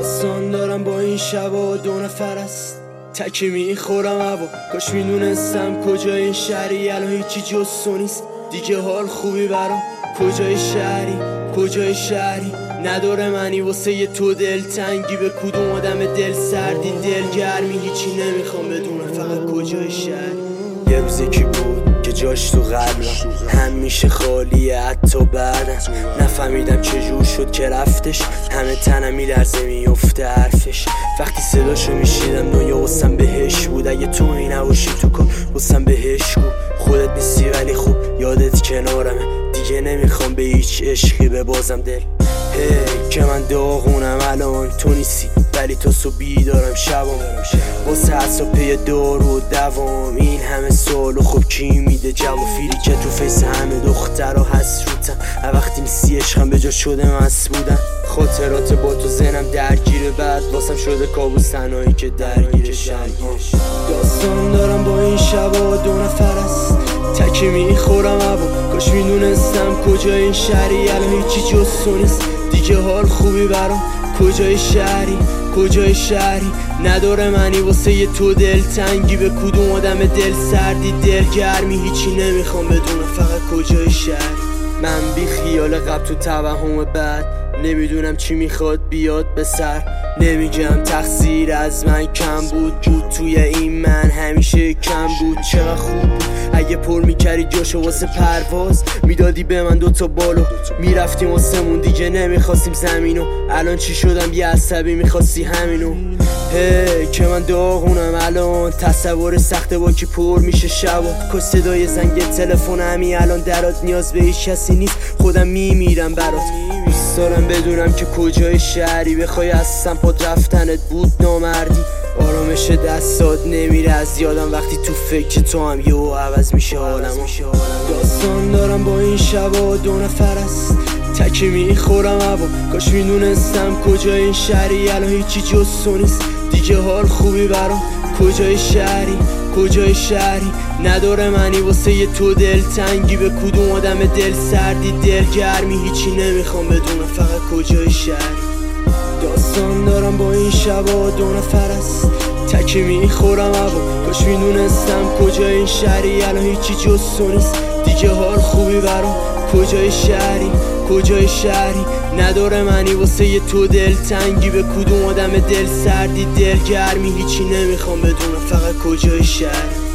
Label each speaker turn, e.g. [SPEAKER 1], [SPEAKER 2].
[SPEAKER 1] داستان دارم با این شبا، 2 نفر است تکی میخورم هوا. کاش میدونستم کجای این شهری، الان هیچی جز تو نیست دیگه، حال خوبی برام. کجای شهری کجای شهری، نداره معنی واسه یه تو دل تنگی. به کدوم آدم دل سردی دلگرمی، هیچی نمیخوام بدونم فقط کجای شهری. یه روز یکی بود که جاش تو قلبم همیشه خالیه حتی بعدم. نفهمیدم چجور شد که رفتش، همه تنم میلرزه میفته حرفش. وقتی صداشو میشیدم دنیا واسم بهش بود. اگه تو این نباشی تو کن واسم بهش گو. خودت نیستی ولی خوب یادت کنارمه، دیگه نمیخوام به هیچ عشقی ببازم دل. که من داغونم الان تو نیستی، ولی تو صبح بیدارم شبام واسه حسابه دارو و دوام. این همه سال و خب کی میده جواب؟ فیلی که تو فیس همه دخترها هست روتم. وقتی نیستی عشقم به جا شده مست بودم. خاطرات با تو ذهنم درگیره، بعد واسم شده کابوس تنهایی که درگیر شرگیرش. داستان دارم با این شبا، 2 نفر است تکی میخورم هوا. کاش میدونستم کجای این شهری، الان هیچی جز تو نیست دیگه، حال خوبی برام. کجای شهری کجای شهری، نداره معنی واسه یه تو دل تنگی. به کدوم آدم دل سردی دلگرمی، هیچی نمیخوام بدونم فقط کجای شهری. من بی خیال قبل تو توهم بعد، نمیدونم چی میخواد بیاد به سر. نمیگم تقصیر از من کم بود توی این من همیشه کم بود. چقدر خوب بود اگه پر میکردی جاشو واسه پرواز، میدادی به من 2 تا بالو، میرفتیم واسمون دیگه نمیخواستیم زمینو. الان چی شدم یه عصبی میخواستی همینو. که من داغونم الان، تصور سخته با کی پر میشه شبا. کاش صدای زنگ تلفن همین الان درات، نیاز به هیچ کسی نیست خودم میمیرم برات. دوست دارم بدونم که کجای شهری، بخوای از پاد رفتنت بود نامردی. آرامش دستات نمیره از یادم، وقتی تو فکر تو هم یهو عوض میشه حالم. داستان دارم با این شبا، 2 نفر است تکی میخورم هوا. کاش میدونستم کجای این شهری، الان هیچی جز تو نیست دیگه، حال خوبی برام. کجای شهری کجای شهری، نداره معنی واسه یه تو دل تنگی. به کدوم آدم دل سردی دلگرمی، هیچی نمیخوام بدونم فقط کجای شهری. داستان دارم با این شبا، 2 نفر است تکی میخورم هوا. کاش میدونستم کجای این شهری، الان هیچی جز تو نیست دیگه، حال خوبی برام. کجای شهری کجای شهری، نداره معنی واسه یه تو دل تنگی. به کدوم آدم دل سردی دلگرمی، هیچی نمیخوام بدونم فقط کجای شهری.